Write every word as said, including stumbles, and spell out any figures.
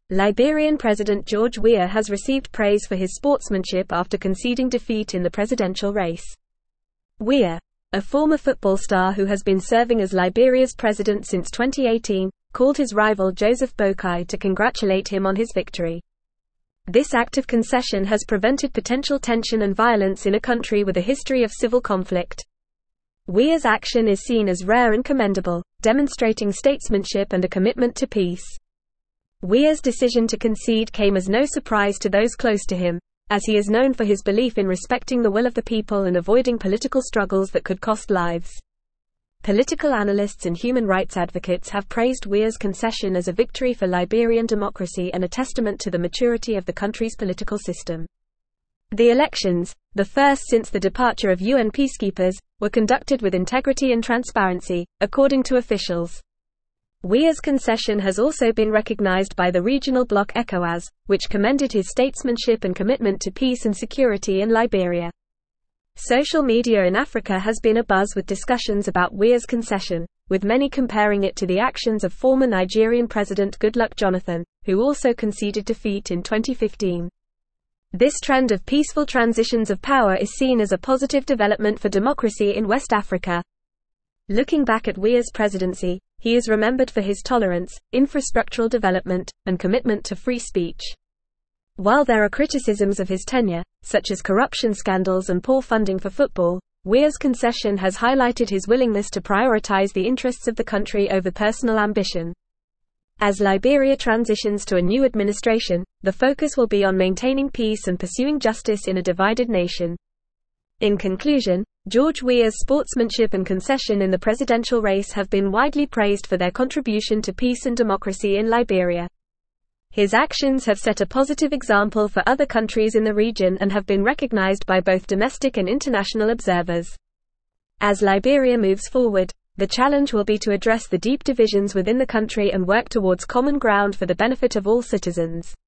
Liberian President George Weah has received praise for his sportsmanship after conceding defeat in the presidential race. Weah, a former football star who has been serving as Liberia's president since twenty eighteen, called his rival Joseph Boakai to congratulate him on his victory. This act of concession has prevented potential tension and violence in a country with a history of civil conflict. Weah's action is seen as rare and commendable, demonstrating statesmanship and a commitment to peace. Weah's decision to concede came as no surprise to those close to him, as he is known for his belief in respecting the will of the people and avoiding political struggles that could cost lives. Political analysts and human rights advocates have praised Weah's concession as a victory for Liberian democracy and a testament to the maturity of the country's political system. The elections, the first since the departure of U N peacekeepers, were conducted with integrity and transparency, according to officials. Weah's concession has also been recognized by the regional bloc ECOWAS, which commended his statesmanship and commitment to peace and security in Liberia. Social media in Africa has been abuzz with discussions about Weah's concession, with many comparing it to the actions of former Nigerian President Goodluck Jonathan, who also conceded defeat in twenty fifteen. This trend of peaceful transitions of power is seen as a positive development for democracy in West Africa. Looking back at Weah's presidency, he is remembered for his tolerance, infrastructural development, and commitment to free speech. While there are criticisms of his tenure, such as corruption scandals and poor funding for football, Weah's concession has highlighted his willingness to prioritize the interests of the country over personal ambition. As Liberia transitions to a new administration, the focus will be on maintaining peace and pursuing justice in a divided nation. In conclusion, George Weah's sportsmanship and concession in the presidential race have been widely praised for their contribution to peace and democracy in Liberia. His actions have set a positive example for other countries in the region and have been recognized by both domestic and international observers. As Liberia moves forward, the challenge will be to address the deep divisions within the country and work towards common ground for the benefit of all citizens.